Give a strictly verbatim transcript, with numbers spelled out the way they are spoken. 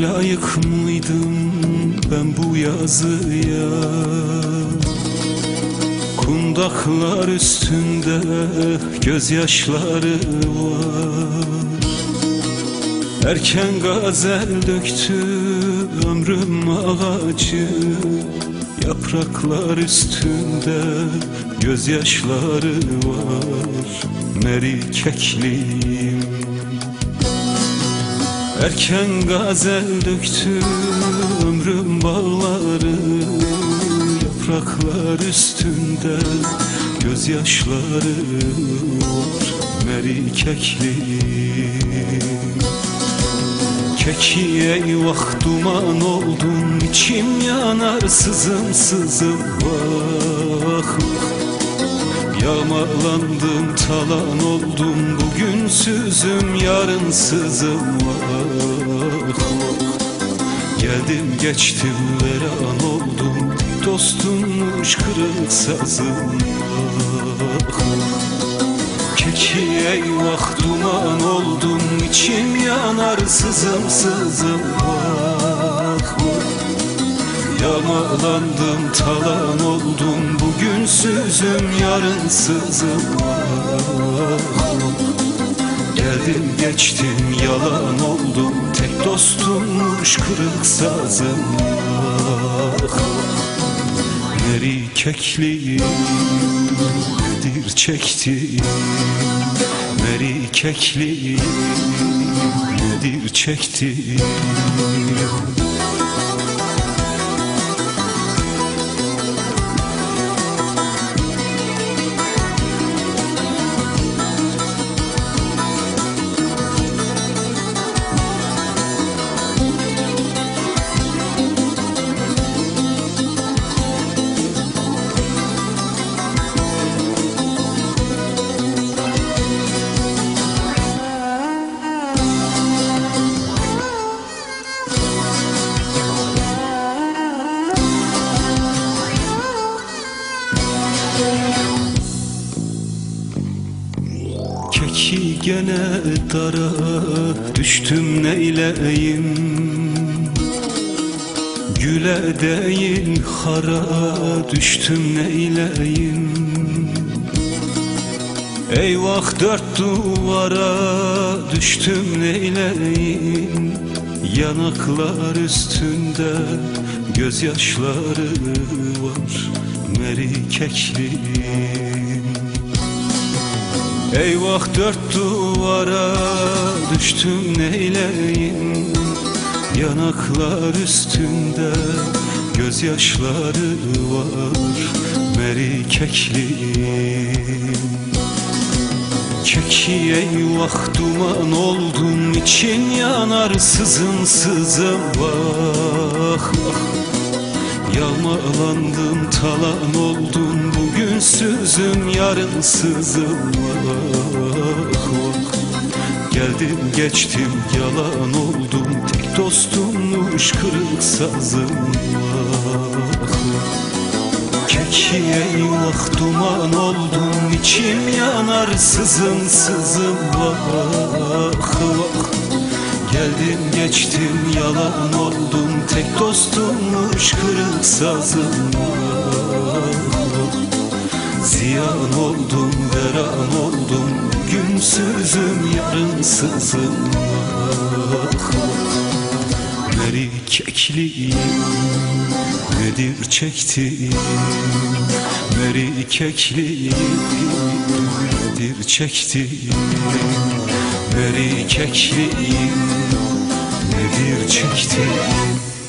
layık mıydım ben bu yazıya? Kundaklar üstünde gözyaşları var. Erken gazel döktü ömrüm ağacı, yapraklar üstünde gözyaşları var. Meri kekliyim. Erken gazel döktü ömrüm bağları, yapraklar üstünde gözyaşları var. Meri kekliyim. Keki eyvah duman oldum, içim yanar sızım sızım vah. Yağmalandım talan oldum, bugünsüzüm yarınsızım vah. Geldim geçtim veran oldum, dostummuş kırık sazım vah. Keki eyvah duman oldum, içim yanar sızım sızım vah. Yağmalandım talan oldum, bugünsüzüm yarınsızım vah. Geldim geçtim yalan oldum, tek dostummuş kırık sazım vah. Meri kekliyim dir çektim, meri kekliyim nedir çektim. Keki gene dara düştüm neyleyim, güle değil hara düştüm neyleyim. Eyvah dört duvara düştüm neyleyim, yanaklar üstünde gözyaşları var. Meri kekliyim. Eyvah dört duvara düştüm neyleyim, yanaklar üstünde gözyaşları var. Meri kekliyim. Keki eyvah duman oldum, için yanar sızım sızım vah. Yağmalandım talan oldum, bugünsüzüm yarınsızım vah. Geldim geçtim yalan oldum, tek dostummuş kırık sazım vah. Keki eyvah duman oldum, içim yanar sızım sızım vah vah. Geldim geçtim yalan oldum, tek dostummuş kırık sazım vah. Ziyan oldum veran oldum, günsüzüm yarınsızım vah. Meri kekliyim nedir çektim, meri kekliyim nedir çektim. Meri kekliyim nedir çektim.